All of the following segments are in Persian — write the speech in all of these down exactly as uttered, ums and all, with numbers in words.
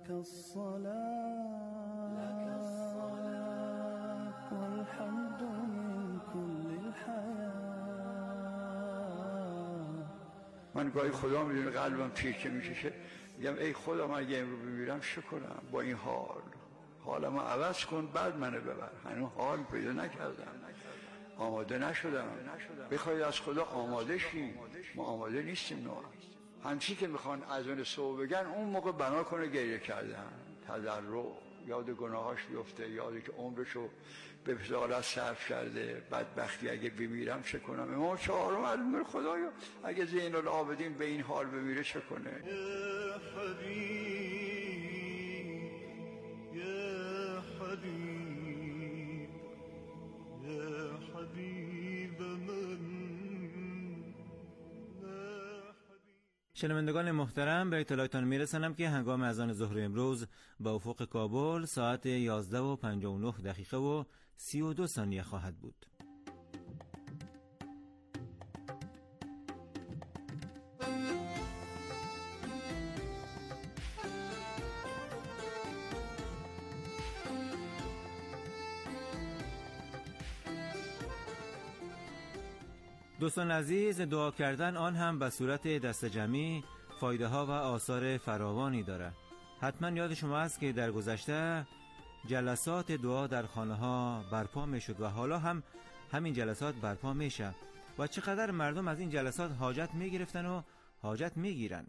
لك الصلاة لك الصلاة والحمد من كل الحياة. من گاهی خدا میدونه قلبم تیکه میکشه، میگم ای خدا من اگه امروز بمیرم چه کنم با این حال، حالمو عوض کن بعد منو ببر. هنوز حال پیدا نکردم، آماده نشدم. بخواید از خدا آماده شیم، ما آماده نیستیم. نه همچی که میخوان اذان صبح بگن اون موقع بنا کنه گریه کردن، تضرع، یاد گناهاش بیفته، یادی که عمرشو به فضالت صرف کرده، بدبختی اگه بمیرم چه کنم. امام چهارم معلومه خدایا اگه زین العابدین به این حال بمیره چه کنه. یا حبیب یا حبیب یا حبیب من. شنوندگان محترم، به اطلاعتان میرسانم که هنگام اذان ظهر امروز به افق کابل ساعت یازده و پنجاه و نه دقیقه و سی و دو ثانیه خواهد بود. دوستان عزیز، دعا کردن آن هم به صورت دست جمعی فایده ها و آثار فراوانی دارد. حتما یاد شما است که در گذشته جلسات دعا در خانه ها برپا می شد و حالا هم همین جلسات برپا می شه و چقدر مردم از این جلسات حاجت می گرفتن و حاجت می گیرن.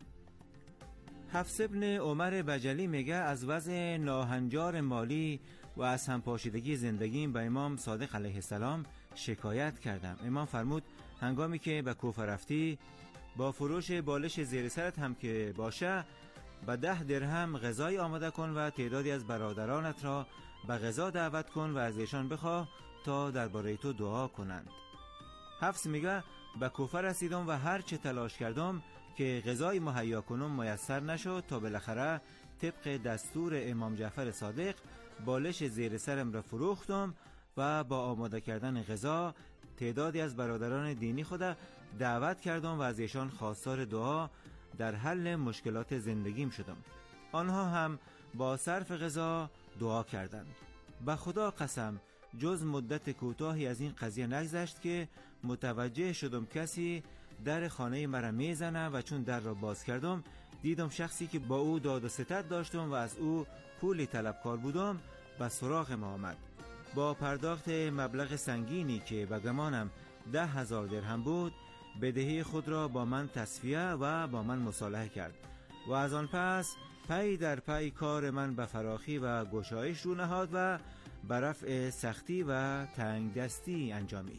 حفص ابن عمر بجلی میگه از وضع ناهنجار مالی و از همپاشیدگی زندگیم به امام صادق علیه السلام شکایت کردم. امام فرمود هنگامی که به کوفه رفتی با فروش بالش زیر سرت هم که باشه به ده درهم غذای آماده کن و تعدادی از برادرانت را به غذا دعوت کن و از ایشان بخواه تا درباره تو دعا کنند. حفص میگه به کوفه رسیدم و هر چه تلاش کردم که غذای مهیا کنم میسر نشد تا بالاخره طبق دستور امام جعفر صادق بالش زیر سرم را فروختم و با آماده کردن غذا تعدادی از برادران دینی خود دعوت کردم و از ایشان خواستار دعا در حل مشکلات زندگیم شدم. آنها هم با صرف غذا دعا کردند. به خدا قسم جز مدت کوتاهی از این قضیه نگذشت که متوجه شدم کسی در خانه مرا میزنه و چون در را باز کردم دیدم شخصی که با او داد و ستد داشتم و از او پولی طلبکار بودم به سراغ ما آمد. با پرداخت مبلغ سنگینی که به گمانم ده هزار درهم بود بدهی خود را با من تصفیه و با من مصالحه کرد و از آن پس پی در پی کار من به فراخی و گشایش رو نهاد و به رفع سختی و تنگ دستی انجامید.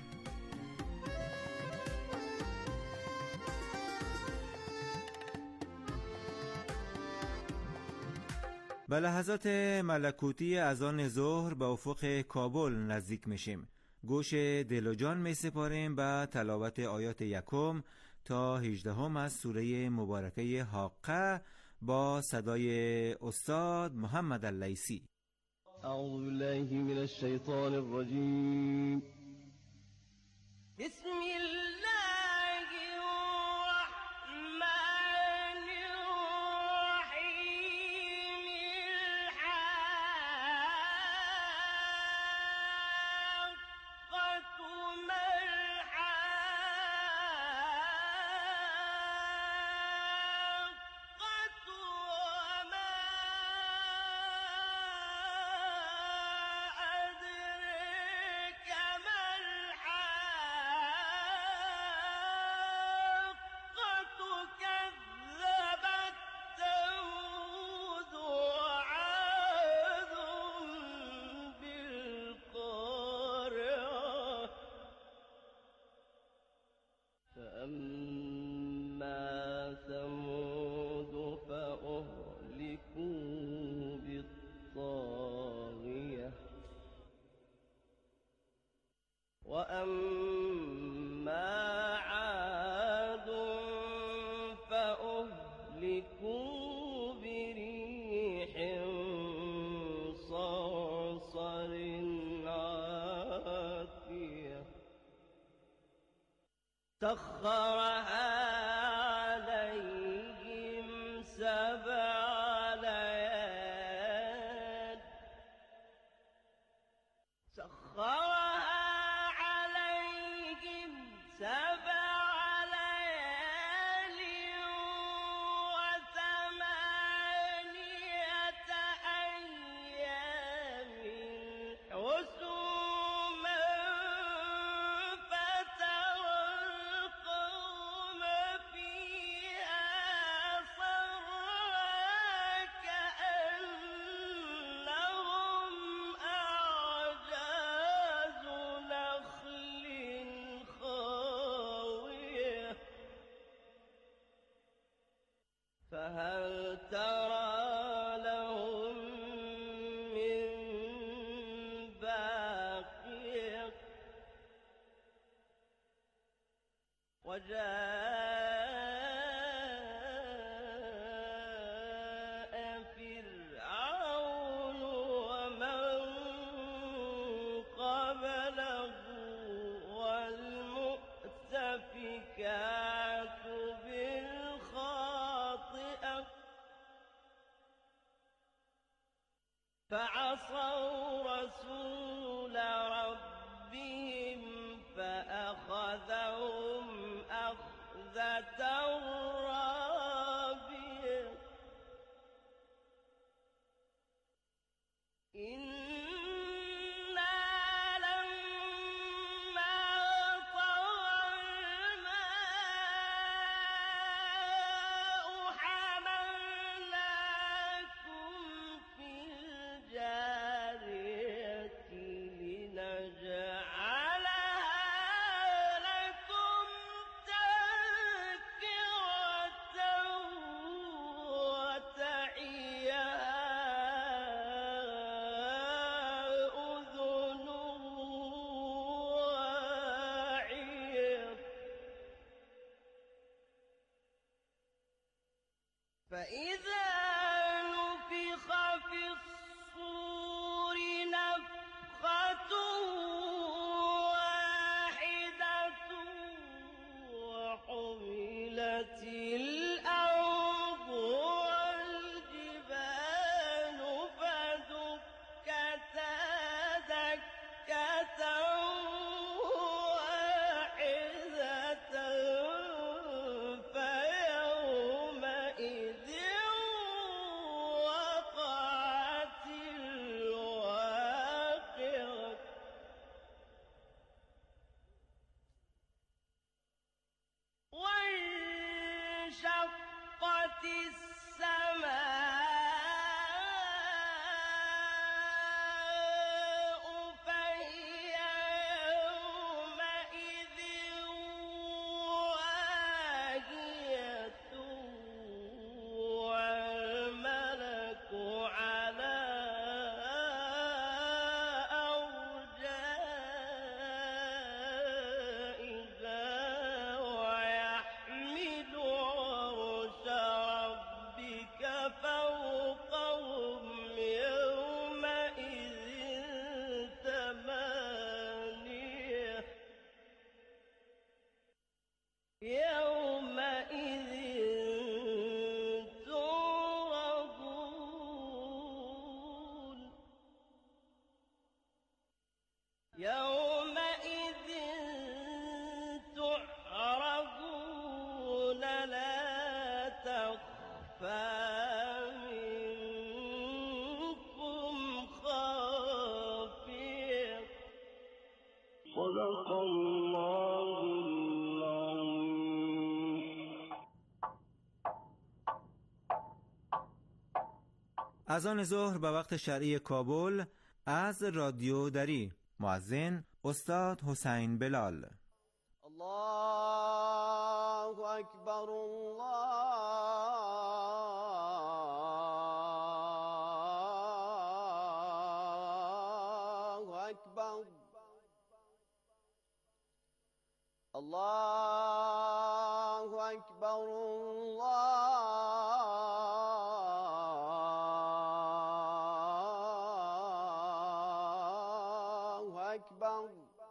به لحظات ملکوتی اذان ظهر به افق کابل نزدیک میشیم. گوش دل و جان می سپاریم به تلاوت آیات یکم تا هجدهم از سوره مبارکه حاقه با صدای استاد محمد اللیثی. اعوذ بالله من الشیطان الرجیم. بسم الله الرحمن الرحیم. الحاقة ما الحاقة وما أدريك ما الحاقة. كذبت ثمود وعاد بالقارعة. فأما ثمود فأهلكوا بالطاغية وأما عاد فأهلكوا بريح صرصر عاتية سخرها عليهم سبع ليال وجاء فرعون ومن قبله والمؤتفكات بالخاطئة فعصوا رسول ربهم فأخذهم أخذة رابية إنا لما طغى الماء حملناكم في الجارية لنجعلها لكم تذكرة وتعيها أذن واعية فإذا نفخ في الصور نفخة واحدة وحملت الأرض والجبال فدكتا دكة واحدة فيومئذ وقعت الواقعة وانشقت السماء فهي يومئذ واهية والملك على أرجائها ويحمل عرش ربك فوقهم يومئذ ثمانية يومئذ تعرضون يومئذ تعرضون لا تخفى منكم خافية صدق الله العظيم. اذان ظهر به وقت شرعی کابل از رادیو دری. مؤذن استاد حسین بلال. الله أكبر الله أكبر الله أكبر الله أكبر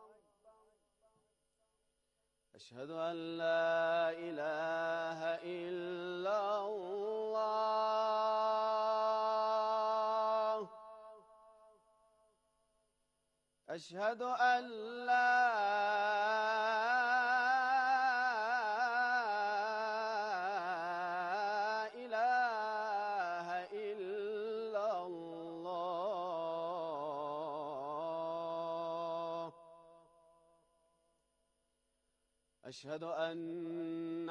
أشهد أن لا إله إلا الله أشهد أن لا إله إلا الله أشهد أن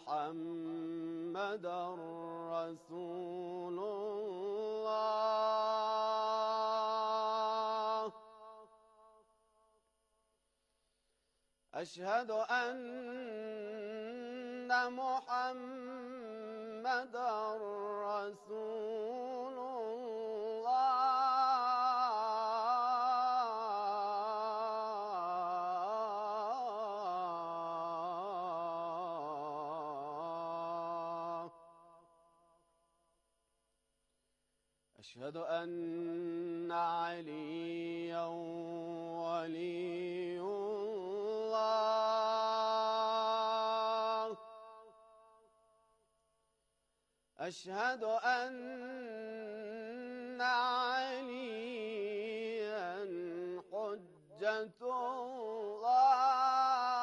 محمدا رسول الله أشهد أن محمدا رسول أشهد أن عليا ولي الله أشهد أن عليا حجة الله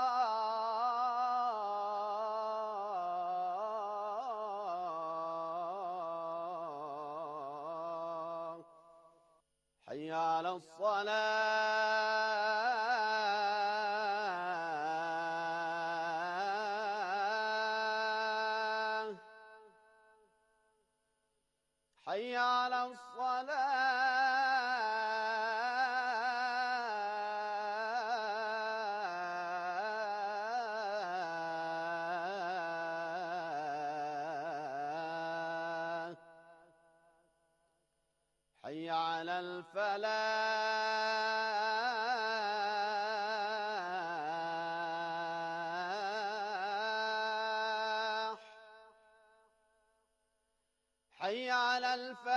حي على الصلاة حي على الصلاة حي على الفلاح حي على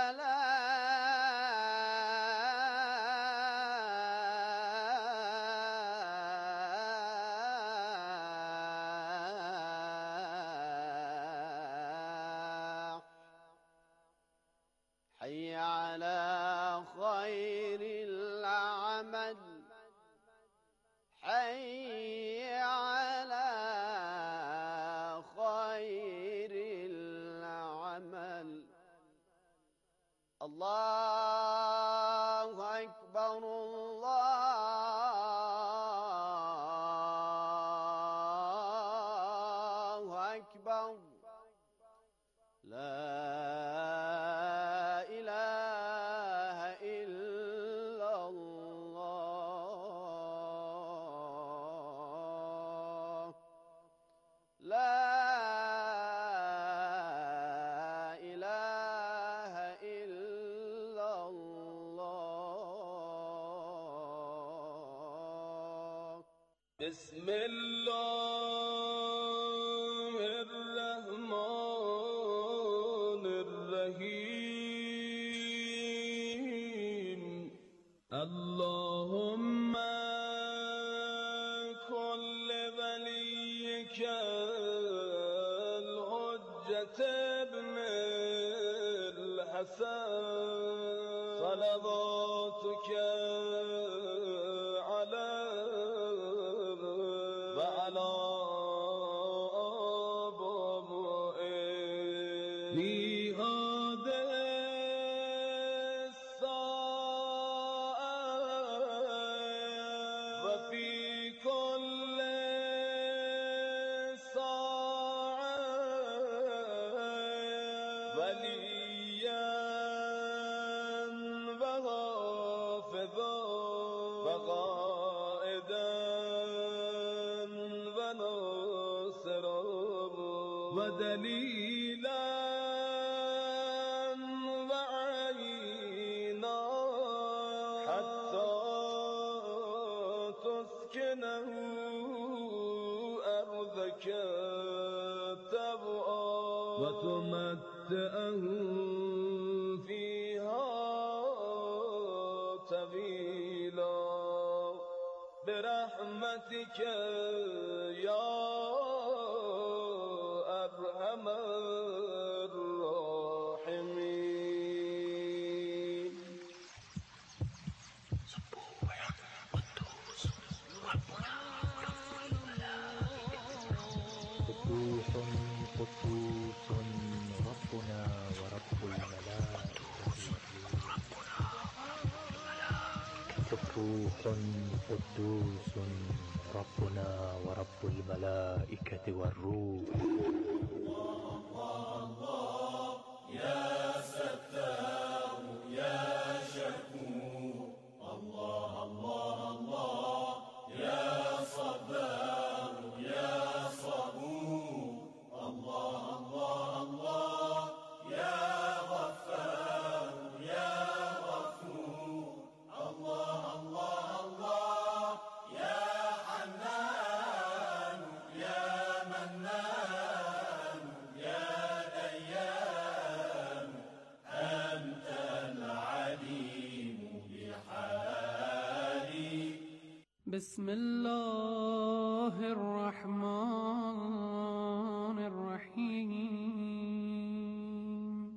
الفلاح حي على خير العمل حي على خير العمل الله أكبر الله أكبر لا إله إلا الله لا إله إلا الله بسم الله الرحمن الرحيم اللهم كل وليك الحجة ابن الحسن صلواتك عليه وعلى آبائه لهذه الساعة وفي كل ساعة وليا وحافظا وقائدا وناصرا ودليلا وعينا حتى تسكنه أرضك تبعا وتمتعه فيها طويلا برحمتك يا أرحم الراحمين قدوس قدوس ربنا ورب الملائكة سبوح قدوس ربنا ورب الملائكة والروح بسم الله الرحمن الرحیم.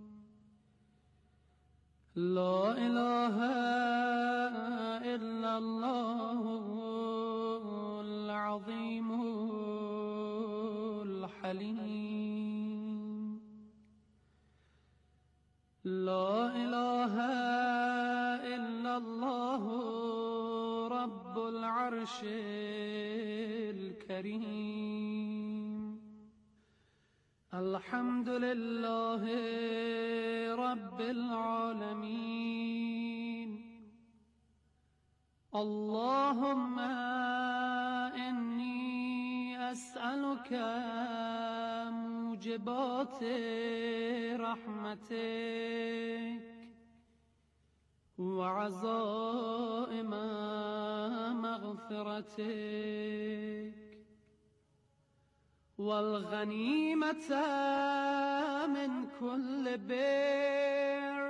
لا اله الا الله العظیم الحلیم. لا اله الا الله رب العرش الكريم. الحمد لله رب العالمين. اللهم إني أسألك موجبات رحمتك وعزائم مغفرتك والغنيمة من كل بر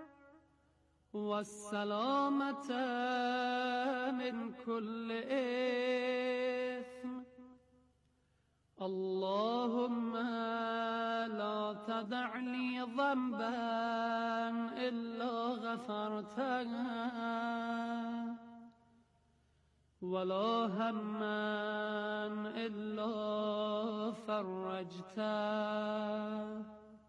والسلامة من كل إثم. اللهم لا تدع لي ذنبا إلا غفرته ولا هما إلا فرجته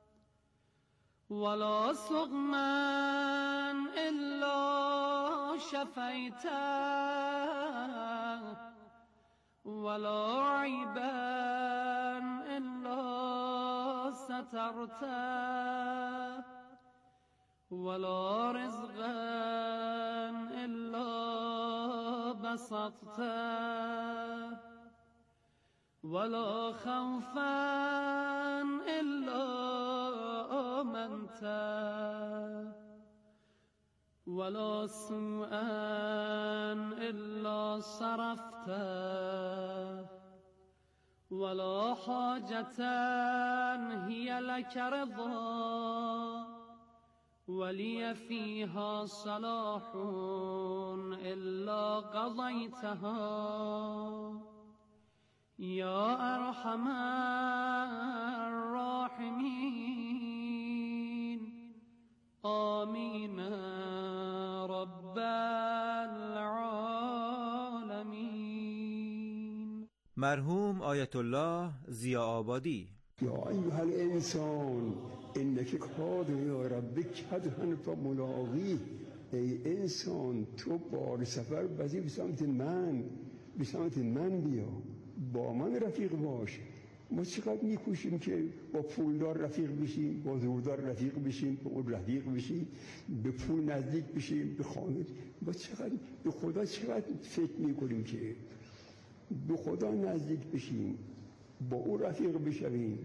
ولا سقما إلا شفيته ولا عيبا إلا سترته ولا رزقا إلا بسطته ولا خوفا إلا آمنته ولا سوءا إلا صرفته ولا حاجة هي لك رضا ولي فيها صلاح إلا قضيتها يا أرحم الراحمين. آمين رب العالمين. مرحوم آیت الله ضیاء‌آبادی. یا ایها الانسان انک قادر یا رب کدحن فملاقیه. ای انسان تو بار سفر بزی به سمت من، به سمت من بیا، با من رفیق باش. ما چقدر میکوشیم که با پولدار رفیق بشیم، با زوردار رفیق بشیم، با اون رفیق بشیم، به پول نزدیک بشیم، به خانه. ما چقدر به خدا چقدر فکر میکنیم که به خدا نزدیک بشیم، با اون رفیق بشویم.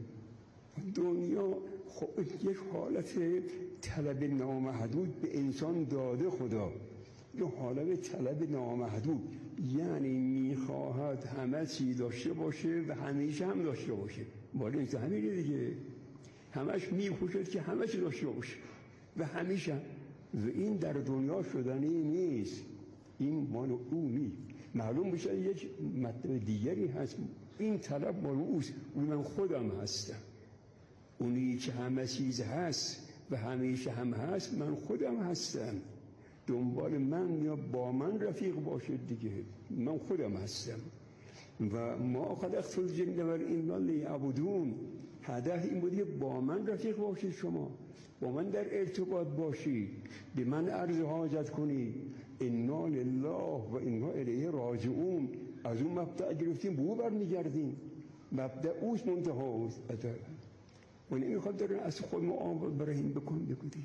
دنیا خب یک حالت طلب نامحدود به انسان داده خدا، یه حالت طلب نامحدود، یعنی میخواهد همه چی داشته باشه و همیشه هم داشته باشه. مال انسان همینه دیگه، همش میخوشد که همه چی داشته باشه و همیشه. و این در دنیا شدنی نیست، این مال او نیست. معلوم بشه یک مطلب دیگری هست، این طلب مال اوست، اون من خودم هستم. اونی که همه چیز هست و همیشه هم هست من خودم هستم. دنبال من یا با من رفیق باشد دیگه، من خودم هستم. و ما خلقت الجن والانس لیعبدون. هدف این بودی با من رفیق باشید، شما با من در ارتباط باشید، به من عرض حاجت کنید. انا لله و انا الیه راجعون. از اون مبدأ گرفتیم به او برمیگردیم، مبدأ اوست، منتها اوست. و نمیخواد دارن از خود ما آمد برهیم بکن بکنیم.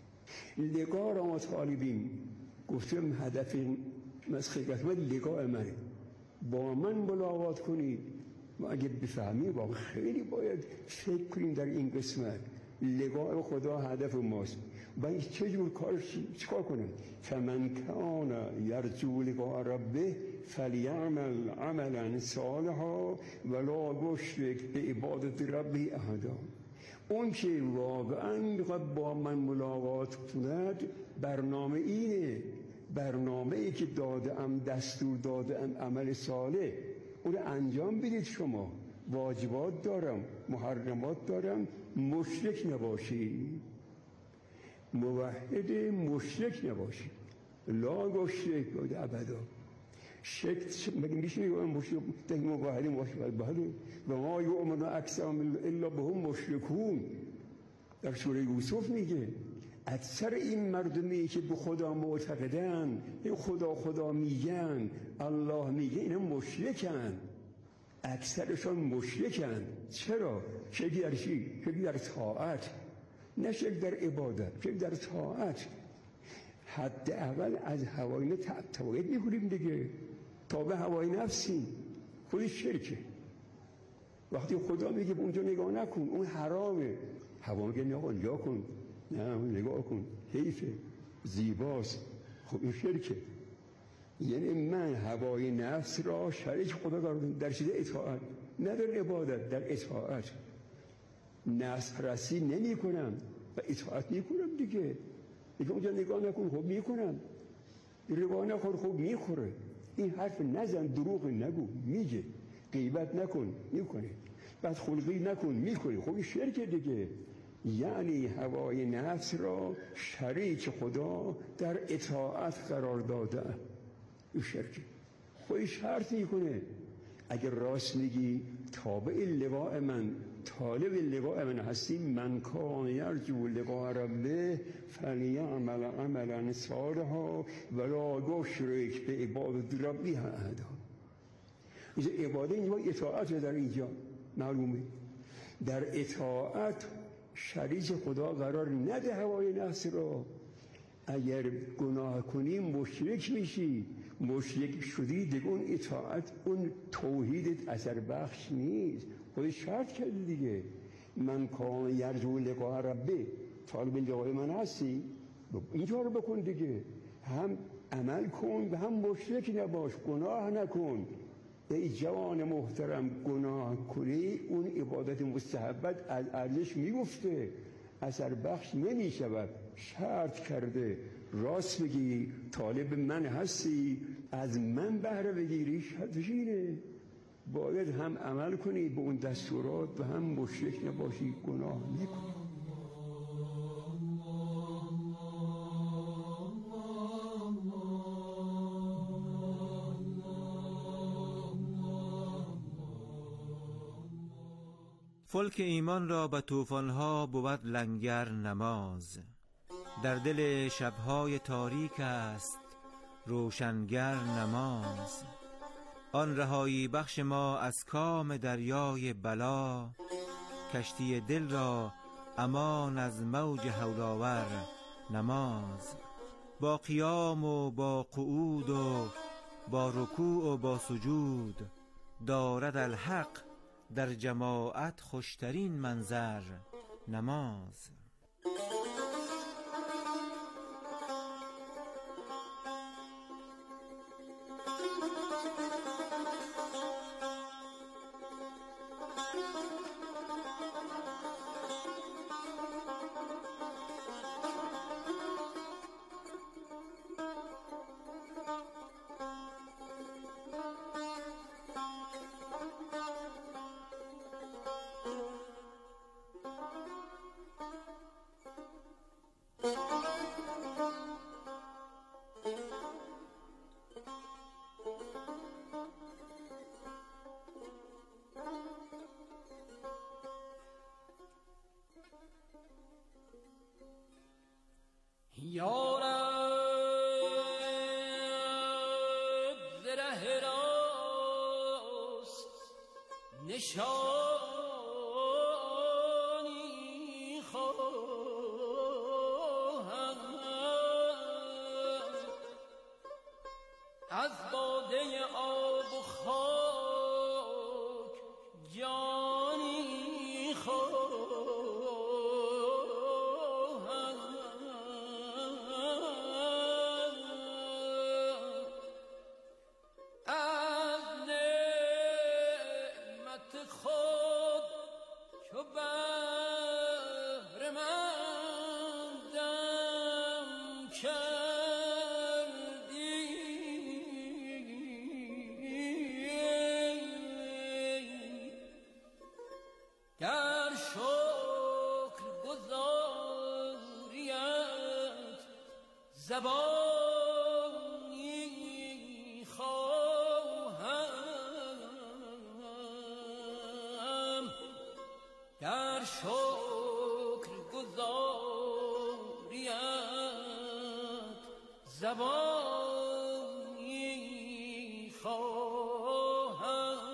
لقا را ما طالبیم، گفتم هدف مسخ قسمت لقاء منه، با من ملاقات کنید. ما اگه بفهمیم با خیلی باید فکر کنیم در این قسمت. لقاء خدا هدف ماست. باید چجور کارش چکار کنیم؟ فمن کان یرجو لقاء ربه فلیعمل عملا صالحا ولا یشرک بعبادت ربه احدا. اون که واقعا میخواد با من ملاقات کند برنامه اینه، برنامه‌ای که دادم، دستور دادم، عمل صالح، اون انجام بدید. شما واجبات دارم، محرمات دارم، مشرک نباشید، موحد مشرک نباشید. لا مشرک بود ابدا. شک مگه میشه میگم مشرک ده موحد مشرک بله و ما یؤمن اکثرهم الا بهم مشرکون. در سوره یوسف میگه اکثر این مردمی که به خدا معتقدن، خدا خدا میگن، الله میگه، اینا مشرکن. اکثرشان مشرکن. چرا؟ شک در چی؟ شک در طاعت، نه شک در عبادت، شک در طاعت. حداقل از هوای نفس تبعید میکنیم دیگه، تا به هوای نفسیم. خودش شرکه. وقتی خدا میگه به اونجا نگاه نکن، اون حرامه، هوا میگه نگاه نگاه کن، نه نگاه کن، حیفه، زیباست، خب این شرکه. یعنی من هوای نفس را شریک خدا قرار دادم در چیز اطاعت، نه در عبادت، در اطاعت. نفس پرستی نمی کنم و اطاعت می کنم دیگه. دیگه اونجا نگاه نکن، خب می کنم. روا نخور، خب می خوره. این حرف نزن، دروغ نگو، میگه. غیبت نکن، میکنه. بدخلقی نکن، میکنه. خب این شرکه دیگه. یعنی هوای نفس را شریک خدا در اطاعت قرار داده. این شرکه. خودی شرط میکنه اگر راست میگی تابع لقاء من، طالب لقاء من هستی، من کان یرجو لقاء ربه فلیعمل عملا صالحا ولا یشرک بعبادت ربه احدا. اینجا عبادت، اینجا اطاعت در اینجا معلومه. در اطاعت شریک خدا قرار نده هوای نفس را. اگر گناه کنی مشرک میشی. مشرک شدی دیگه اون اطاعت، اون توحیدت اثر بخش نیست. خودش شرط کرده دیگه. من کان یرجو لقاء ربه، طالب لقاء من هستی، اینجا رو بکن دیگه. هم عمل کن و هم مشرک نباش، گناه نکن. ای جوان محترم، گناه کنی اون عبادت مستحبت از ارزش میگفته، اثر بخش نمی شود. شرط کرده راست بگی، طالب من هستی، از من بهره بگیری. شرطش اینه باید هم عمل کنی به اون دستورات و هم مشرک نباشی، گناه نکنی. فلک ایمان را به طوفان‌ها بود لنگر نماز. در دل شب‌های تاریک است روشنگر نماز. آن رهایی بخش ما از کام دریای بلا، کشتی دل را امان از موج هولآور نماز. با قیام و با قعود و با رکوع و با سجود، دارد الحق در جماعت خوشترین منظر نماز. یا رب زره راست نشانی خواهم، از باده آب و خاک جانی خواهم. کردی زبانی خواهم در شکر گزاریت زبانی خواهم.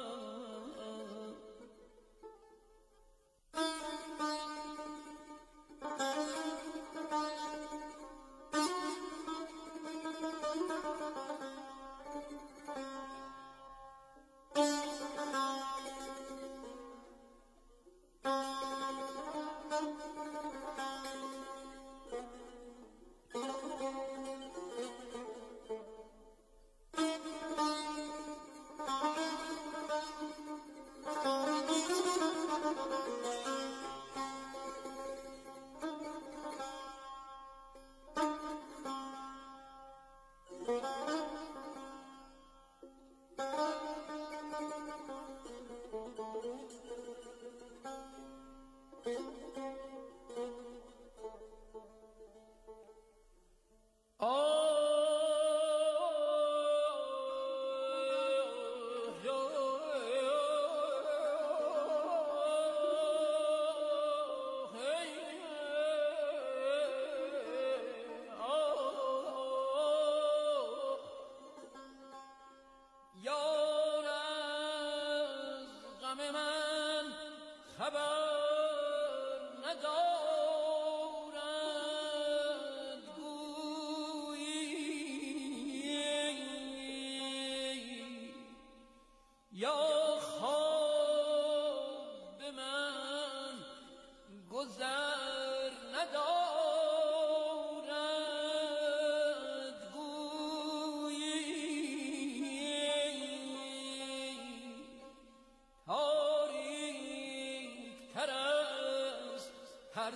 هر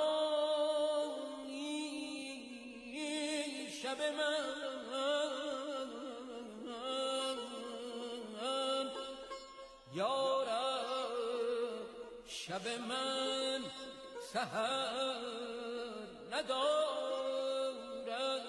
زمانی شب من یارب شب من سحر ندارد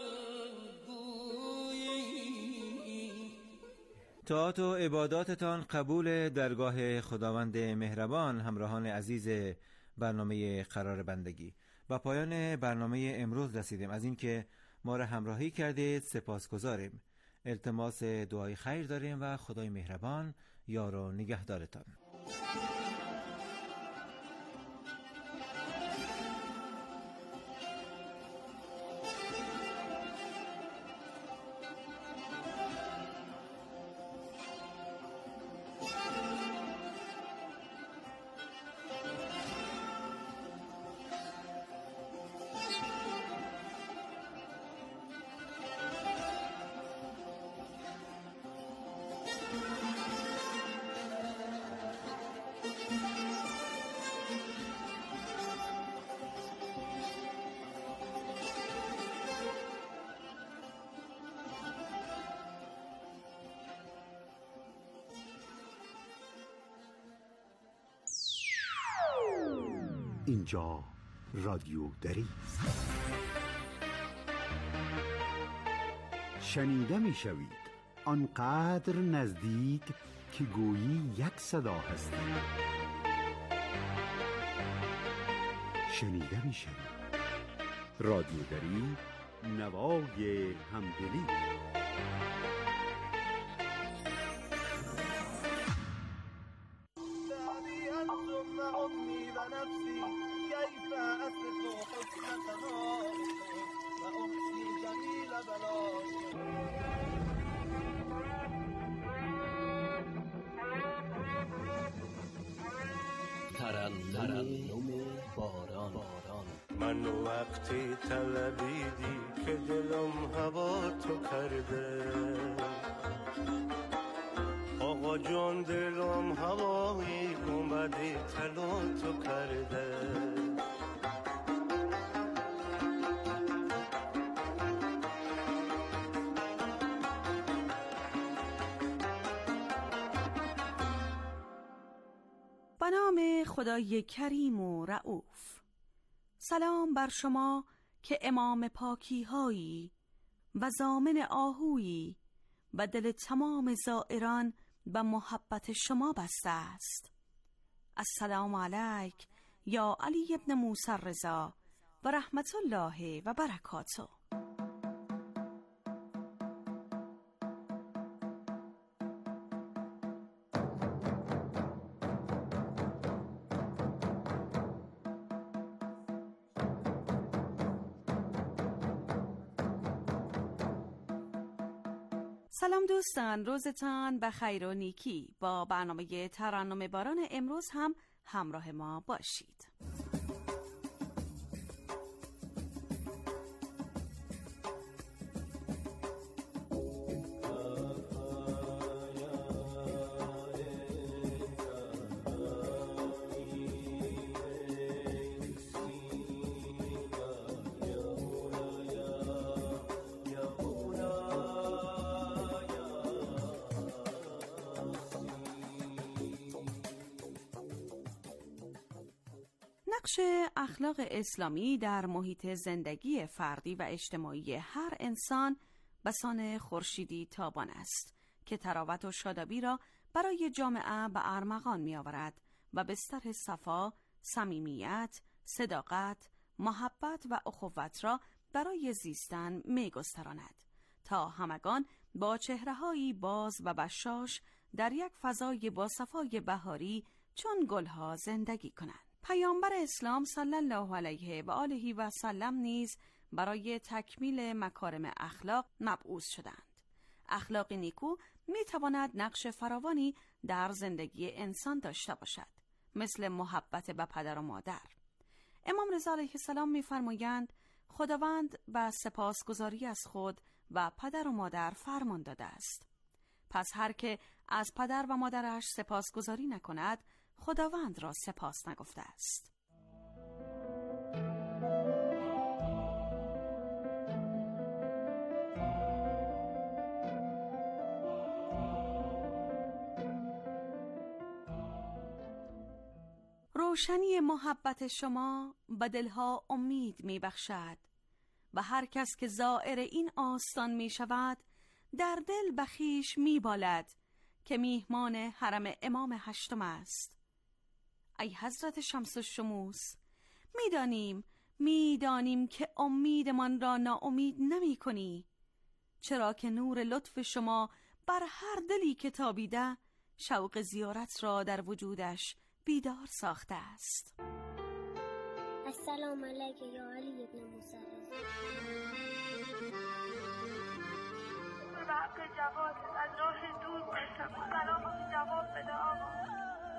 گویی. طاعات و عباداتتان قبول درگاه خداوند مهربان. همراهان عزیز برنامه قرار بندگی، با پایان برنامه امروز رسیدیم. از اینکه ما را همراهی کردید سپاسگزاریم. التماس دعای خیر داریم و خدای مهربان یار و نگهدارتان. اینجا رادیو دری است. شنیده می شوید آنقدر نزدیک که گویی یک صدا هستید. شنیده می شوید رادیو دری، نوای همدلی. ترنم باران. من وقتی طلبیدی که دلم هوا تو کرده، آقا جان دلم هوایی گمدی طلا تو کرده. به نام خدای کریم و رؤوف. سلام بر شما که امام پاکی هایی و ضامن آهویی و دل تمام زائران به محبت شما بسته است. السلام علیک یا علی ابن موسی رضا و رحمت الله و برکاته. سلام دوستان، روزتان بخیر و نیکی. با برنامه ترنم باران امروز هم همراه ما باشید. نقش اخلاق اسلامی در محیط زندگی فردی و اجتماعی هر انسان بسان خورشیدی تابان است که تراوت و شادابی را برای جامعه به ارمغان می آورد و بستر صفا، صمیمیت، صداقت، محبت و اخوت را برای زیستن می گستراند تا همگان با چهره‌هایی باز و بشاش در یک فضای با صفای بهاری چون گلها زندگی کنند. پیامبر اسلام صلی الله علیه و آله و سلم نیز برای تکمیل مکارم اخلاق مبعوث شدند. اخلاق نیکو می تواند نقش فراوانی در زندگی انسان داشته باشد، مثل محبت به پدر و مادر. امام رضا علیه السلام می فرمایند خداوند به سپاسگزاری از خود و پدر و مادر فرمان داده است. پس هر که از پدر و مادرش سپاسگزاری نکند، خداوند را سپاس نگفته است. روشنی محبت شما به دلها امید می بخشد و هر کس که زائر این آستان می شود در دل بخیش می بالد که میهمان حرم امام هشتم است. ای حضرت شمس الشموس، میدانیم میدانیم که امیدمان را ناامید نمی کنی، چرا که نور لطف شما بر هر دلی که تابیده شوق زیارت را در وجودش بیدار ساخته است. السلام علیک یا علی ابن موسی رضا. به حق جواد از راه دور باشم، سلام جواب بده آقا.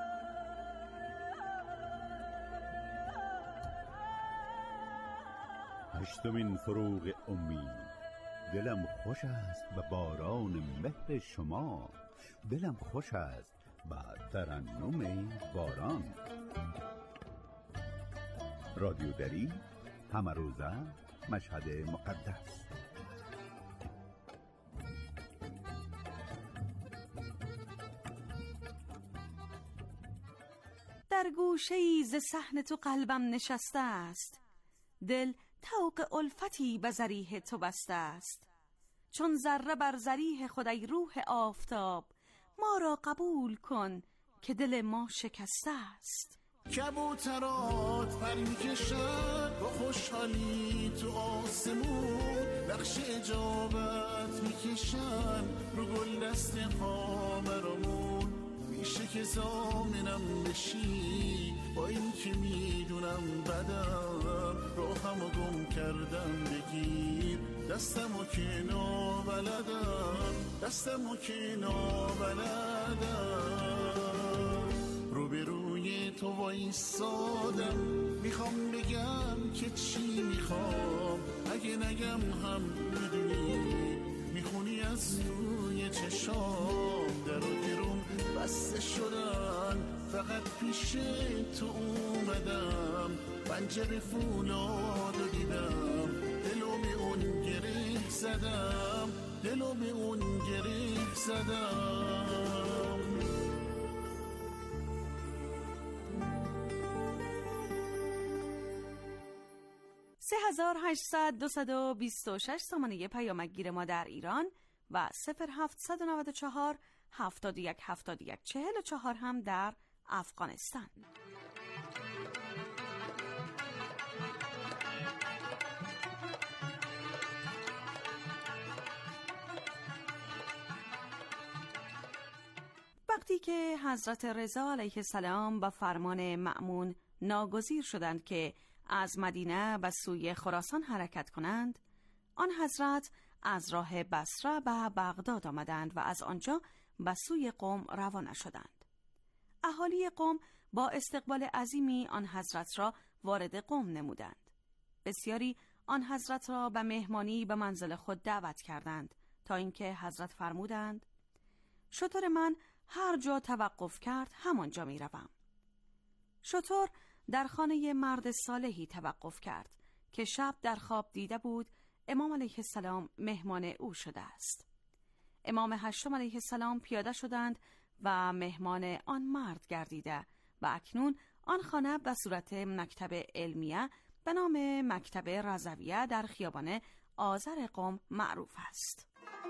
هشتمین فروغ امید. دلم خوش است به باران مهر شما، دلم خوش است به ترنم باران. رادیو دری، همه روزه، مشهد مقدس. در گوشه‌ای ز صحن تو قلبم نشسته است، دل طوق الفتی به ذریح تو بسته است. چون ذره بر ذریح خدای روح آفتاب، ما را قبول کن که دل ما شکسته است. کبوترات پر میکشن با خوشحالی تو آسمون، نقش اجابت میکشن رو گل دست قمرمون. میشه که زامنم بشی با این که میدونم بدم، راهمو گم کردم بگیر دستمو که نابلدم، دستمو که نابلدم. رو به روی تو وایسادم، میخوام بگم که چی میخوام، اگه نگم هم میدونی، میخونی از توی چشام. در و دیروم بسته شدن، فقط پیش تو اومدم، پنجره فولادو دیدم، دلو به اون گره زدم، دلو به اون گره زدم. سه هزار و هشتصد دویست و بیست و شش سامانه پیامک گیر ما در ایران و صفر هفتصد و نود و چهار هفتاد و یک هفتاد و یک چهل و چهار هم در افغانستان. وقتی که حضرت رضا علیه السلام با فرمان مأمون ناگزیر شدند که از مدینه به سوی خراسان حرکت کنند، آن حضرت از راه بصره به بغداد آمدند و از آنجا به سوی قم روانه شدند. اهالی قم با استقبال عظیمی آن حضرت را وارد قم نمودند. بسیاری آن حضرت را به مهمانی به منزل خود دعوت کردند تا اینکه حضرت فرمودند: شتر من هر جا توقف کرد همانجا می روم. شتر در خانه مرد صالحی توقف کرد که شب در خواب دیده بود امام علیه السلام مهمان او شده است. امام هشتم علیه السلام پیاده شدند و مهمان آن مرد گردیده و اکنون آن خانه به صورت مکتب علمیه به نام مکتب رضویه در خیابان آذر قم معروف است.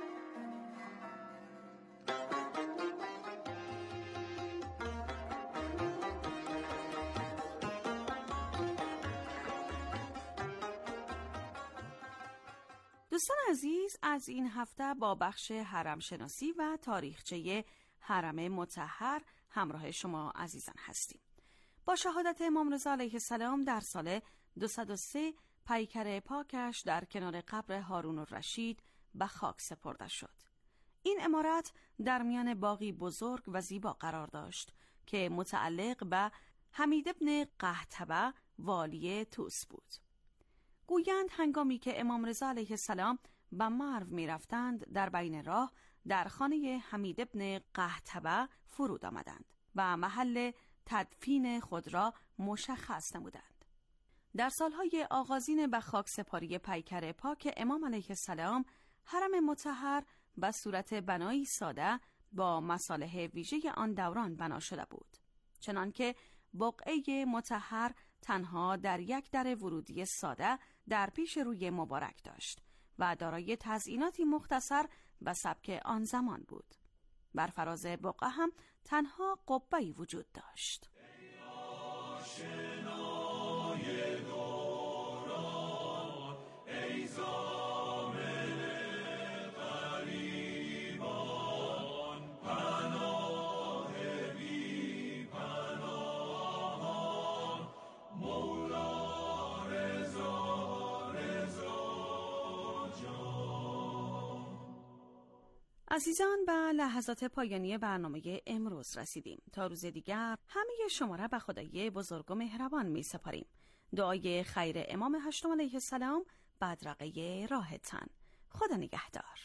دوستان عزیز، از این هفته با بخش حرم شناسی و تاریخچه حرم مطهر همراه شما عزیزان هستیم. با شهادت امام رضا علیه السلام در سال دویست و سه پیکر پاکش در کنار قبر هارون الرشید به خاک سپرده شد. این عمارت در میان باغی بزرگ و زیبا قرار داشت که متعلق به حمید بن قحطبه والی طوس بود. گویند هنگامی که امام رضا علیه السلام به مرو می رفتند در بین راه در خانه حمید بن قحطبه فرود آمدند و محل تدفین خود را مشخص نمودند. در سالهای آغازین به خاک سپاری پیکر پاک امام علیه السلام، حرم مطهر به صورت بنایی ساده با مصالح ویژه آن دوران بنا شده بود، چنانکه بقعه مطهر تنها در یک در ورودی ساده در پیش روی مبارک داشت و دارای تزئیناتی مختصر به سبک آن زمان بود. بر فراز بقعه هم تنها قبه‌ای وجود داشت. عزیزان، به لحظات پایانی برنامه امروز رسیدیم. تا روز دیگر همه شما را به خدای بزرگ و مهربان می سپاریم. دعای خیر امام هشتم علیه السلام بدرقه راهتان. خدا نگهدار.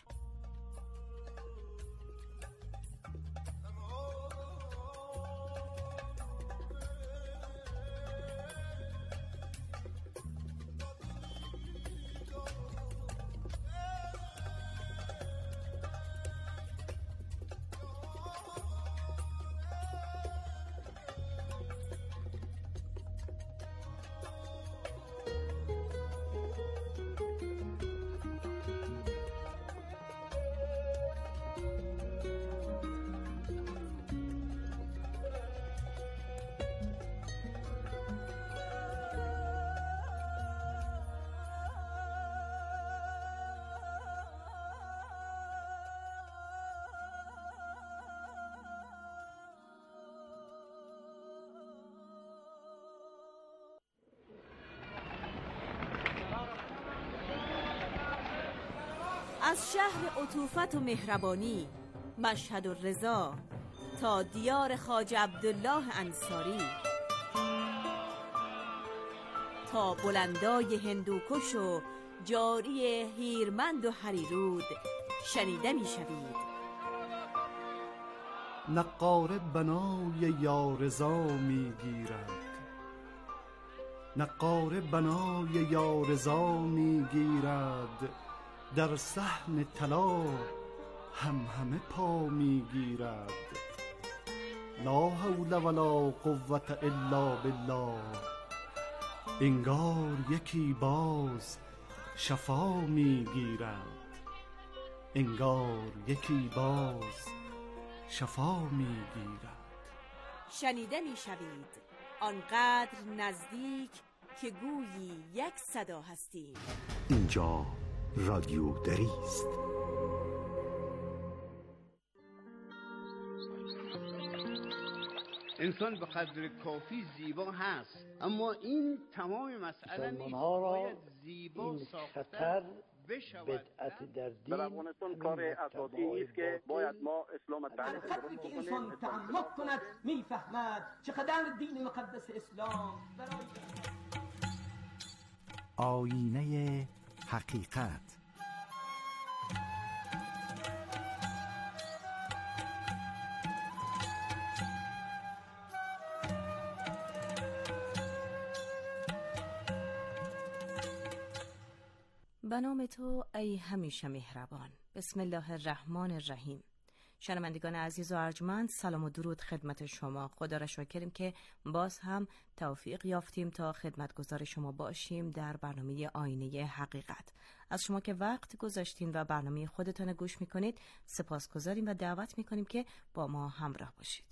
از شهر عطوفت و مهربانی مشهد الرضا تا دیار خواجه عبدالله انصاری، تا بلندای هندوکش و جاری هیرمند و هریرود شنیده می شوید. نقاره بنای یا رضا می گیرد، نقاره بنای یا رضا می گیرد، در صحن طلا هم همه پا می گیرد. لا حول ولا قوة الا بالله، انگار یکی باز شفا میگیرد، انگار یکی باز شفا میگیرد. شنیده میشوید آنقدر نزدیک که گویی یک صدا هستیم. اینجا رادیو دری است. انسان به قدر کافی زیبا هست، اما این تمام مسئله نیست. باید زیبا ساختن بشود. بدعت در دین در افغانستان کار اساسی است که باید ما اسلام تعریف وقتی که انسان تعمق کند میفهمد چقدر دین مقدس اسلام برای آینه حقیقت. به نام تو ای همیشه مهربان. بسم الله الرحمن الرحیم. شنوندگان عزیز و ارجمند، سلام و درود خدمت شما. خدا را شکریم که باز هم توفیق یافتیم تا خدمتگزار شما باشیم در برنامه آینه حقیقت. از شما که وقت گذاشتین و برنامه خودتان گوش میکنید سپاسگزاریم و دعوت میکنیم که با ما همراه باشید.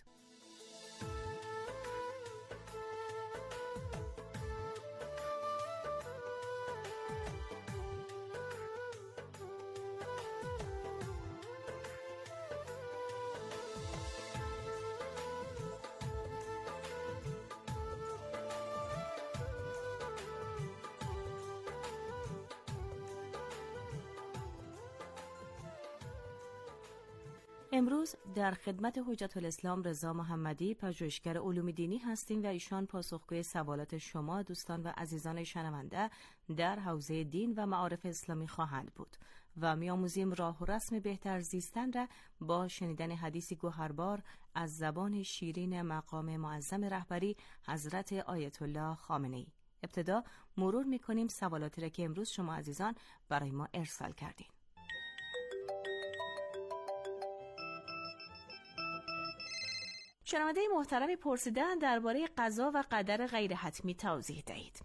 امروز در خدمت حجت الاسلام رضا محمدی، پژوهشگر علوم دینی هستیم و ایشان پاسخگوی سوالات شما دوستان و عزیزان شنونده در حوزه دین و معارف اسلامی خواهند بود و می‌آموزیم راه و رسم بهتر زیستن را با شنیدن حدیثی گوهربار از زبان شیرین مقام معظم رهبری حضرت آیت الله خامنه‌ای. ابتدا مرور می‌کنیم سوالاتی را که امروز شما عزیزان برای ما ارسال کردین. شنونده محترمی پرسیدن درباره قضا و قدر غیر حتمی توضیح دهید.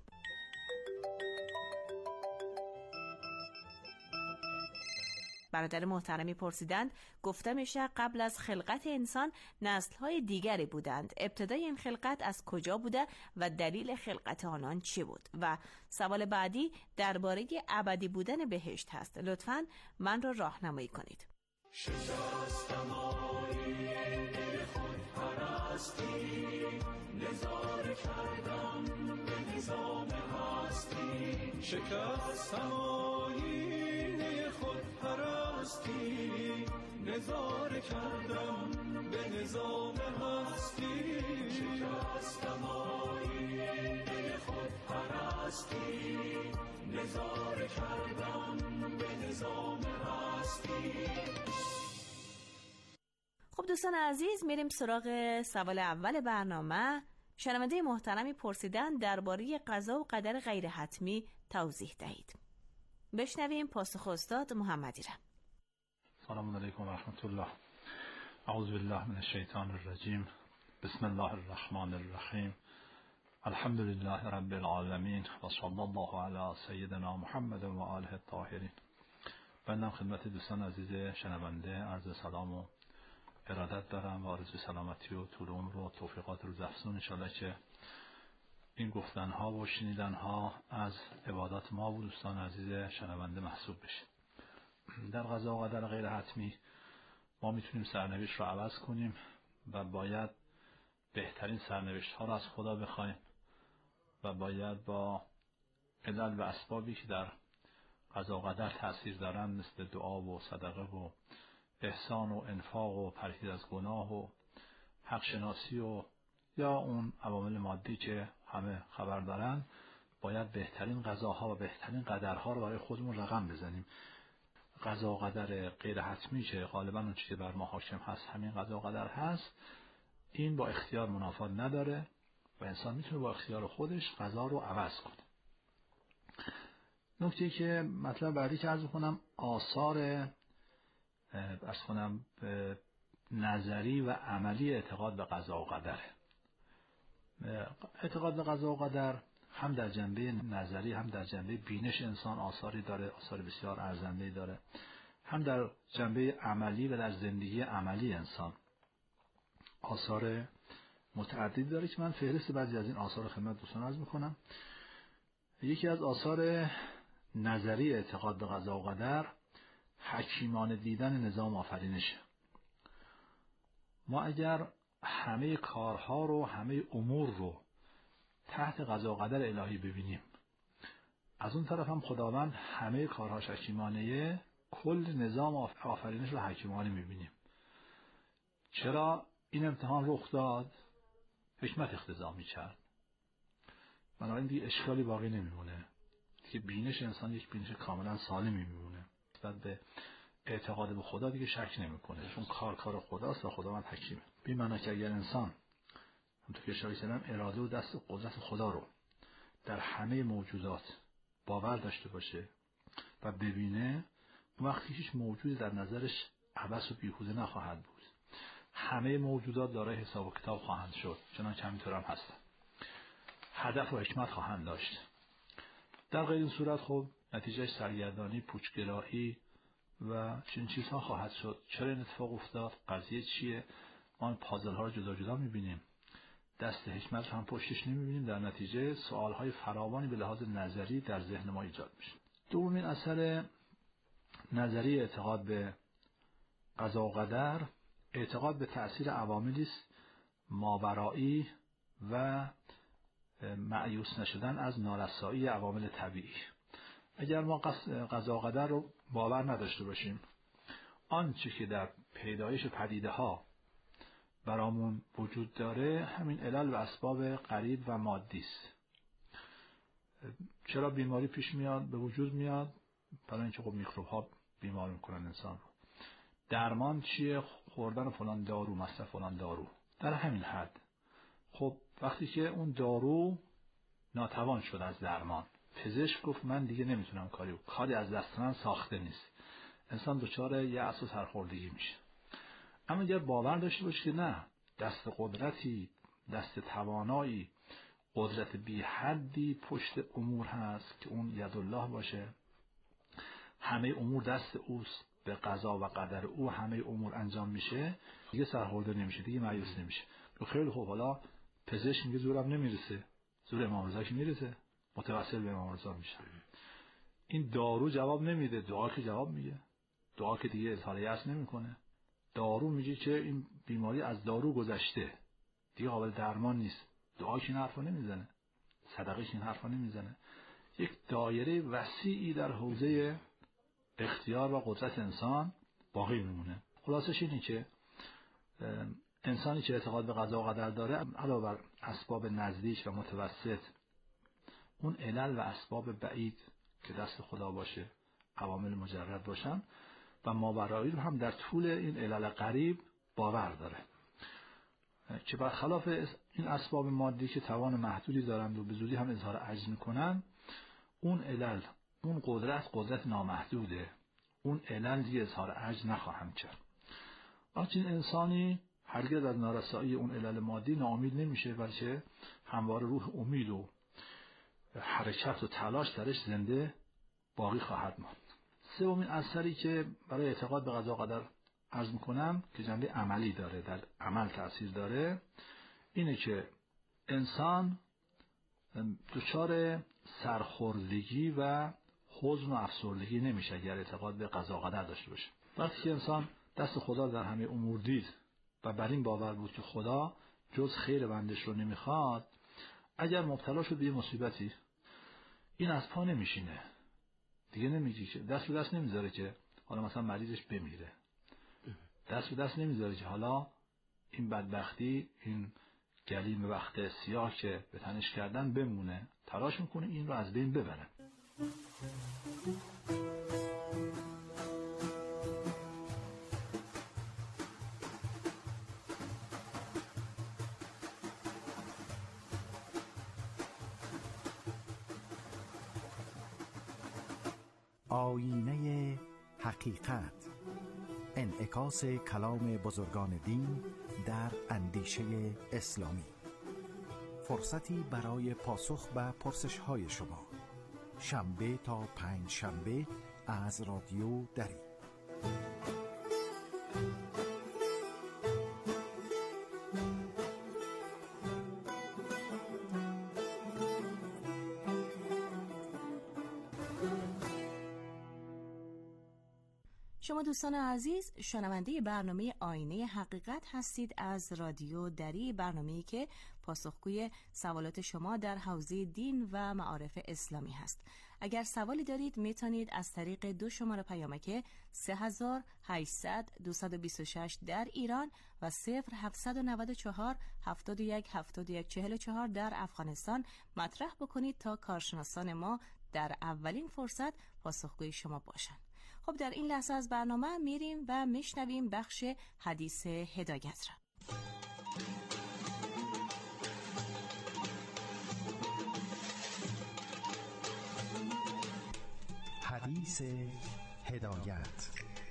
برادر محترمی پرسیدند گفته میشه قبل از خلقت انسان نسل‌های دیگری بودند. ابتدای این خلقت از کجا بوده و دلیل خلقت آنان چی بود؟ و سوال بعدی درباره ابدی بودن بهشت هست. لطفاً من را راهنمایی کنید. نظاره کردم به نظام هستی، شکستم آیینه خود پرستی، نظاره کردم به نظام هستی، شکستم آیینه خود پرستی، نظاره کردم به نظام هستی. خب دوستان عزیز، میریم سراغ سوال اول برنامه. شنونده محترمی پرسیدن درباره قضا و قدر غیر حتمی توضیح دهید. بشنویم پاسخ استاد محمدی را. سلام علیکم و رحمت الله. اعوذ بالله من الشیطان الرجیم. بسم الله الرحمن الرحیم. الحمد لله رب العالمین و صلی الله علی سیدنا محمد و آله الطاهرین. بنده خدمت دوستان عزیز شنونده عرض سلام و ارادت دارم و آرزوی سلامتی و طول عمر و توفیقات روزافزون. انشالله که این گفتنها و شنیدنها از عبادات ما و دوستان عزیز شنونده محسوب بشه. در قضا و قدر غیر حتمی ما میتونیم سرنوشت رو عوض کنیم و باید بهترین سرنوشت ها رو از خدا بخوایم و باید با علل و اسبابی که در قضا و قدر تأثیر دارن مثل دعا و صدقه و احسان و انفاق و پرهیز از گناه و حق شناسی و یا اون عوامل مادی که همه خبر دارن، باید بهترین قضاها و بهترین قدرها رو برای خودمون رقم بزنیم. قضا و قدر غیر حتمی که غالبا اون چیزی بر ما حاکم هست همین قضا و قدر هست، این با اختیار منافات نداره و انسان میتونه با اختیار خودش قضا رو عوض کنه. نکته که مطلب بعدی که عرض کنم آثار ارز کنم نظری و عملی اعتقاد به قضا و قدره. اعتقاد به قضا و قدر هم در جنبه نظری هم در جنبه بینش انسان آثاری داره، آثار بسیار ارزنده‌ای داره، هم در جنبه عملی و در زندگی عملی انسان آثار متعددی داره که من فهرست بعضی از این آثار رو خدمت دوستان عرض میکنم. یکی از آثار نظری اعتقاد به قضا و قدر حکیمانه دیدن نظام آفرینشه. ما اگر همه کارها رو، همه امور رو تحت قضا و قدر الهی ببینیم، از اون طرف هم خداوند همه کارهاش حکیمانه، کل نظام آفرینش رو حکیمانه میبینیم. چرا این امتحان رخ داد؟ حکمت اقتضا می‌کرد. بنابراین دیگه اشکالی باقی نمیمونه که بینش انسان یک بینش کاملا سالمی میمونه. نسبت به اعتقاد به خدا دیگه شک نمیکنه، چون کار کار خداست و خداوند حکیمه. بی معنی که اگر انسان همونطور که اشاره کردم اراده و دست قدرت خدا رو در همه موجودات باور داشته باشه و ببینه، اون وقتی هیچ موجودی در نظرش عبث و بیهوده نخواهد بود. همه موجودات دارای حساب و کتاب خواهند شد، چنانکه همینطور هم هستن. هدف و حکمت خواهند داشت. در غیر این صورت خب نتیجه سرگردانی، پوچگرایی و چنین چیزها خواهد شد. چرا این اتفاق افتاد؟ قضیه چیه؟ ما پازل ها رو جدا جدا میبینیم، دست حکمت رو هم پشتش نمیبینیم. در نتیجه سوال های فراوانی به لحاظ نظری در ذهن ما ایجاد میشه. دومین اثر نظری اعتقاد به قضا و قدر اعتقاد به تأثیر عواملی است ماورایی و مایوس نشدن از نارسایی عوامل طبیعی. اگر ما قضا و قدر رو باور نداشته باشیم، آنچه که در پیدایش پدیده ها برامون وجود داره همین علل و اسباب غریب و مادی است. چرا بیماری پیش میاد، به وجود میاد؟ برای اینکه خب میکروب ها بیمار میکنن انسان رو. درمان چیه؟ خوردن فلان دارو، مصرف فلان دارو. در همین حد خب وقتی که اون دارو ناتوان شد از درمان، پزشک گفت من دیگه نمیتونم کاری کاری از دست من ساخته نیست، انسان دچار یأس و سرخوردگی میشه. اما اگر باور داشته باشه که نه، دست قدرتی، دست توانایی، قدرت بی حدی پشت امور هست که اون یدالله باشه، همه امور دست اوست، به قضا و قدر او همه امور انجام میشه، دیگه سرخورده نمیشه، دیگه مایوس نمیشه. خیلی خوب، حالا پزشک میگه زورم نمیرسه، زور امام رضا که میرسه، متوسل به امام رضا میشه. این دارو جواب نمیده، دعا که جواب میگه، دعا که دیگه اظهار یأس نمیکنه. دارو میگه که این بیماری از دارو گذشته، دیگه قابل درمان نیست، دعا که این حرفا نمیزنه، صدقه که این حرفا نمیزنه. یک دایره وسیعی در حوزه اختیار و قدرت انسان باقی میمونه. خلاصش اینه که انسانی که اعتقاد به قضا و قدر داره، علاوه بر اسباب نزدیک و متوسط، اون علل و اسباب بعید که دست خدا باشه، عوامل مجرد باشن و ماورایی رو هم در طول این علل قریب باور داره، که برخلاف این اسباب مادی که توان محدودی دارند و به زودی هم اظهار عجز میکنن، اون علل، اون قدرت قدرت نامحدوده، اون علل دیگه اظهار عجز نخواهند کرد. وقتی این انسانی هرگز از نارسایی اون علل مادی ناامید نمیشه، بلکه همواره روح امید و حرکت و تلاش درش زنده باقی خواهد ماند. سومین اثری که برای اعتقاد به قضا و قدر عرض میکنم که جنبه عملی داره، در عمل تأثیر داره، اینه که انسان دچار سرخوردگی و حزن و افسردگی نمیشه اگر اعتقاد به قضا و قدر داشته باشه. وقتی که انسان دست خدا در همه امور دید و بر این باور بود که خدا جز خیر بندش رو نمیخواد، اگر مبتلا شد به یه مصیبتی، این از پا نمیشینه، دیگه نمیگی که دست به دست نمیذاره که حالا مثلا مریضش بمیره، دست به دست نمیذاره که حالا این بدبختی، این گلیم وقت سیاه که به تنش کردن بمونه، تلاش میکنه این رو از بین ببره. آیینه حقیقت، انعکاس کلام بزرگان دین در اندیشه اسلامی. فرصتی برای پاسخ به پرسش‌های شما. شنبه تا پنج شنبه از رادیو دری. شما دوستان عزیز شنونده برنامه آینه حقیقت هستید از رادیو دری، برنامه‌ای که پاسخگوی سوالات شما در حوزه دین و معارف اسلامی هست. اگر سوالی دارید میتونید از طریق دو شماره پیامک سه هزار و هشتصد دویست و بیست و شش در ایران و صفر هفتصد و نود و چهار هفتاد و یک هفتاد و یک چهل و چهار در افغانستان مطرح بکنید تا کارشناسان ما در اولین فرصت پاسخگوی شما باشند. خب در این لحظه از برنامه میریم و میشنویم بخش حدیث هدایت را. حدیث هدایت.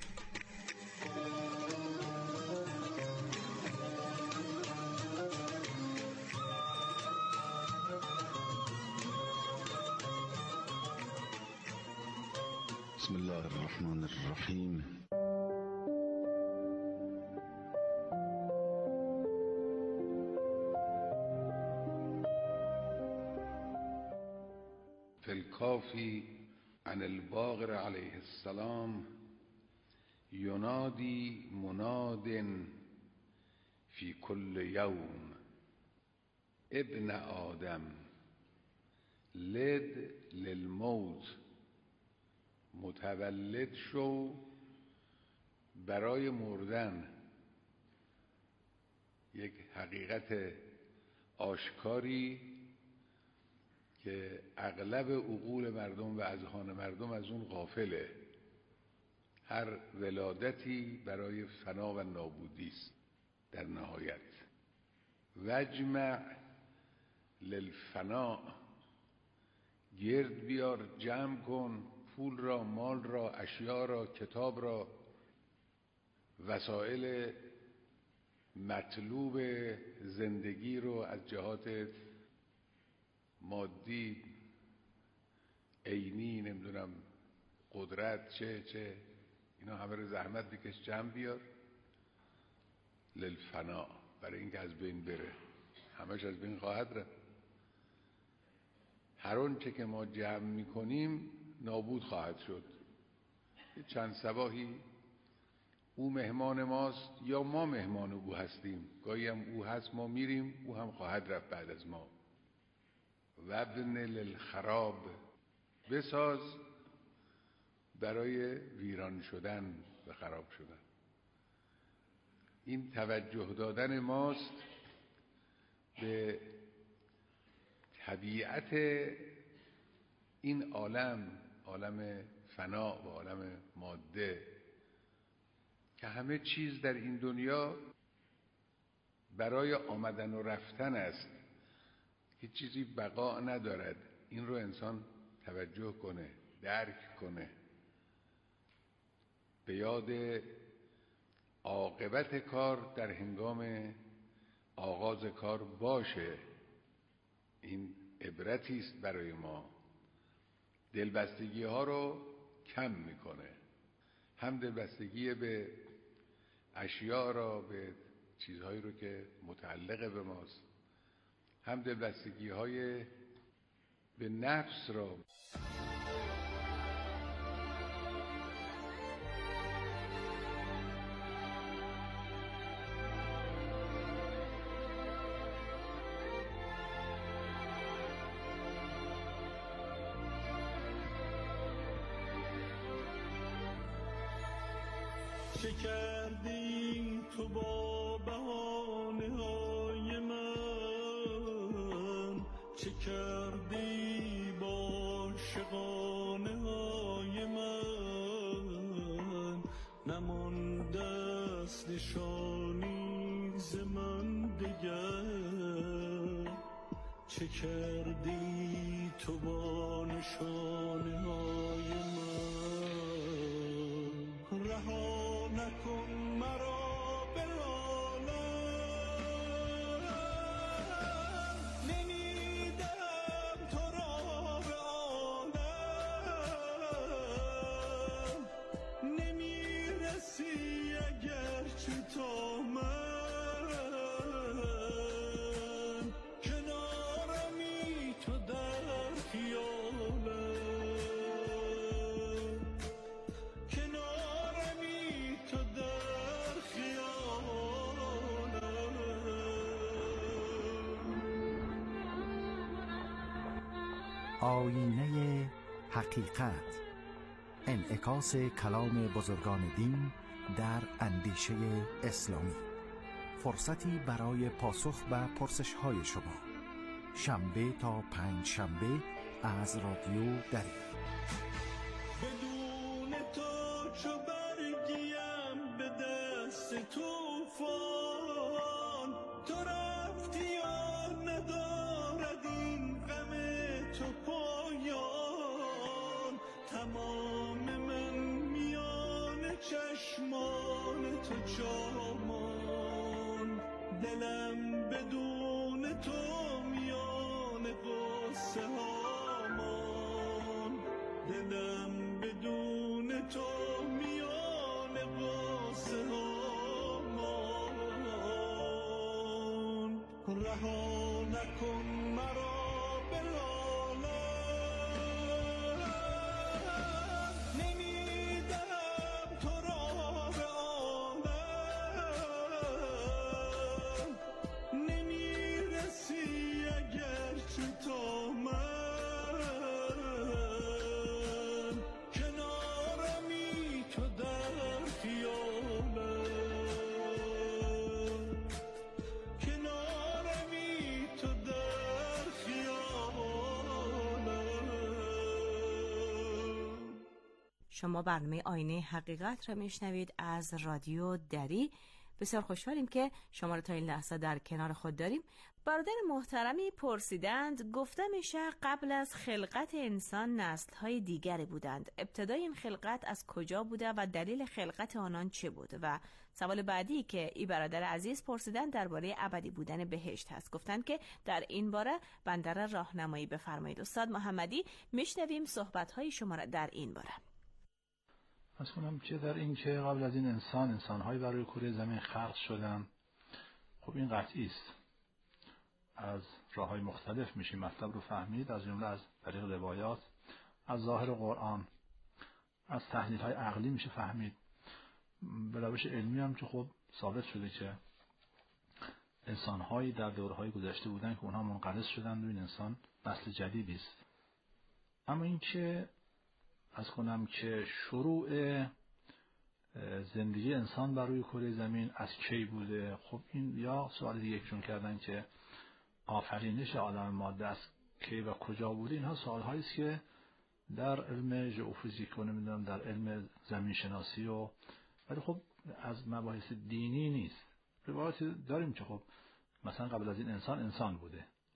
بسم الله الرحمن الرحیم. فی الکافی عن الباقر علیه السلام ینادی مناد فی کل یوم ابن آدم لد للموت، متولد شو برای مردن. یک حقیقت آشکاری که اغلب عقول مردم و اذهان مردم از اون غافله. هر ولادتی برای فنا و نابودی است در نهایت. وجمع للفنا، گرد بیار، جمع کن پول را، مال را، اشیا را، کتاب را، وسایل مطلوب زندگی رو از جهات مادی، عینی، نمیدونم قدرت، چه چه اینا همه رو زحمت بکش، جمع بیار. للفنا، برای اینکه از بین بره، همش از بین خواهد رفت. هر آنچه که ما جمع میکنیم نابود خواهد شد. چند صباحی او مهمان ماست یا ما مهمان او هستیم. گاهی هم او هست ما میریم، او هم خواهد رفت بعد از ما. وابن للخراب، بساز برای ویران شدن و خراب شدن. این توجه دادن ماست به طبیعت این عالم، عالم فنا و عالم ماده، که همه چیز در این دنیا برای آمدن و رفتن است. هیچ چیزی بقا ندارد. این رو انسان توجه کنه، درک کنه، به یاد عاقبت کار در هنگام آغاز کار باشه. این عبرتی است برای ما. دلبستگی ها رو کم میکنه. هم دلبستگی به اشیاء را، به چیزهایی رو که متعلق به ماست، هم دلبستگی های به نفس را. چه کردی تو با بهانه های من، چه کردی با شقانه های من، نمانده است نشانی ز من دگر. چه کردی تو با نشانه های من، رها نکن مرا به عالم. آینه حقیقت، انعکاس کلام بزرگان دین در اندیشه اسلامی. فرصتی برای پاسخ به پرسش‌های شما، شنبه تا پنج شنبه از رادیو دری. بدون تو چو برگیم به دست توفان، تو رفتی و ندارد این غم تو پایان. تمام من میان چشمان تو جامان، دلم بدون تو میان قصه هامان. دلم بدون تو میان قصه هامان. رها نکن مرا به عالم، نمیدم تو را به عالم. نمیرسی اگر چه تا من، کنارمی تو در خیالم. کنارمی تو در خیالم. شما برنامه آینه حقیقت را میشنوید از رادیو دری. بسیار خوشحالیم که شما را تا این لحظه در کنار خود داریم. برادر محترمی پرسیدند، گفته میشه قبل از خلقت انسان نسل‌های دیگری بودند. ابتدای این خلقت از کجا بوده و دلیل خلقت آنان چه بود؟ و سوال بعدی که این برادر عزیز پرسیدند درباره ابدی بودن بهشت هست. گفتند که در این باره بنده را راهنمایی بفرمایید. استاد محمدی، میشنویم صحبت‌های شما را در این باره. از کنم که در این که قبل از این انسان انسان‌هایی برای کره زمین خلق شدن، خب این قطعی است. از راه‌های مختلف میشه مطلب رو فهمید، از جمله از طریق روایات، از ظاهر قرآن، از تحلیل‌های عقلی میشه فهمید. به روش علمی هم که خب ثابت شده که انسان‌هایی در دوره‌های گذشته بودن که اونها منقرض شدن و این انسان نسل جدیدی است. اما این که از کنم که شروع زندگی انسان بر روی کره زمین از کی بوده، خب این یا سوال دیگه چون کردن که آفرینش عالم ماده از کی و کجا بوده، اینها سوال‌هایی است که در علم ژئوفیزیک و نمیدونم در علم زمین شناسی و ولی خب از مباحث دینی نیست. روایت داریم که خب مثلا قبل از این انسان انسان بوده،